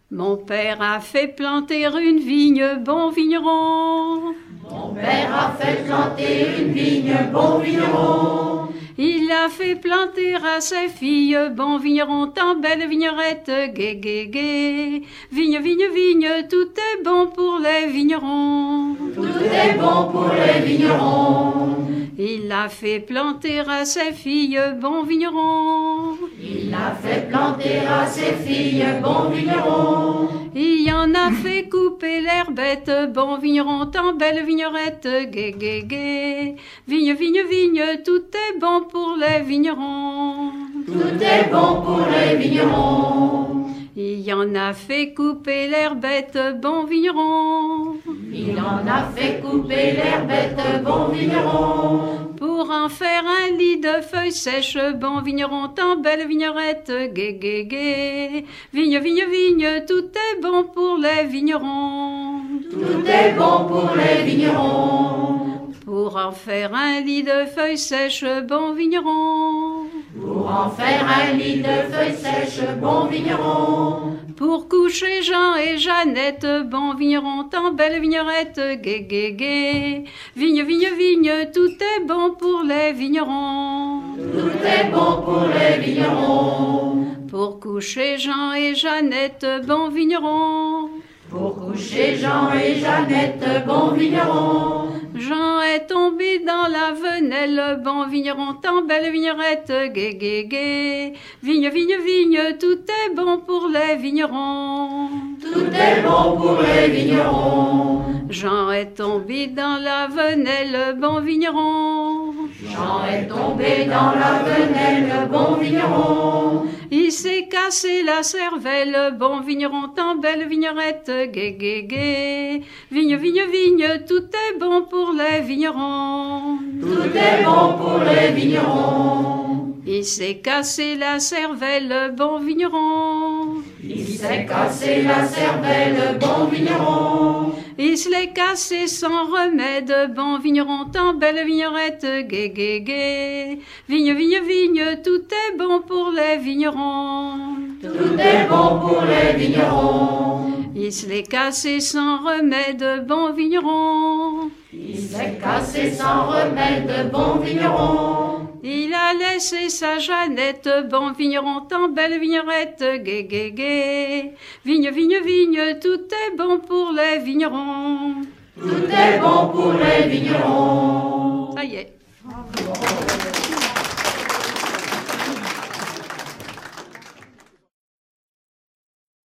Mon père a fait planter une vigne, bon vigneron. Mon père a fait planter une vigne, bon vigneron. Il a fait planter à ses filles, bon vigneron, tant belle vignerette, gai, gai, gai. Vigne, vigne, vigne, tout est bon pour les vignerons. Tout est bon pour les vignerons. Il a fait planter à ses filles, bon vigneron. Il a fait planter à ses filles, bon vigneron. Il en a fait couper l'herbette, bon vigneron, tant belle vignerette, gai, gai, gai. Vigne, vigne, vigne, tout est bon pour les vignerons. Tout est bon pour les vignerons. Il en a fait couper l'herbette, bon vigneron. Il en a fait couper l'herbette, bon vigneron. Pour en faire un lit de feuilles sèches, bon vigneron, tant belle vignerette, gai, gai, gai. Vigne, vigne, vigne, tout est bon pour les vignerons. Tout est bon pour les vignerons. Pour en faire un lit de feuilles sèches, bon vigneron. Pour en faire un lit de feuilles sèches, bon vigneron. Pour coucher Jean et Jeannette, bon vigneron, tant belle vignerette, gai, gai, gai. Vigne, vigne, vigne, tout est bon pour les vignerons. Tout est bon pour les vignerons. Pour coucher Jean et Jeannette, bon vigneron. Pour coucher Jean et Jeannette, bon vigneron. Jean est tombé dans la venelle, bon vigneron, tant belle vignerette, gai, gai, gai. Vigne, vigne, vigne, tout est bon pour les vignerons. Tout est bon pour les vignerons. Jean est tombé dans la venelle, bon vigneron. Jean est tombé dans la venelle, bon vigneron. Il s'est cassé la cervelle, bon vigneron, tant belle vignerette, gai, gai, gai. Vigne, vigne, vigne, tout est bon pour les vignerons. Tout est bon pour les vignerons. Il s'est cassé la cervelle, bon vigneron. Il s'est cassé la cervelle, bon vigneron. Il se l'est cassé sans remède, bon vigneron, tant belle vignerette, gai, gai, gai. Vigne, vigne, vigne, tout est bon pour les vignerons. Tout est bon pour les vignerons. Il se l'est cassé sans remède, bon vigneron. Il s'est cassé sans remède, bon vigneron. Il a laissé sa Jeannette, bon vigneron, tant belle vignerette, gai, gai, gai. Vigne, vigne, vigne, tout est bon pour les vignerons. Tout est bon pour les vignerons. Ça y est.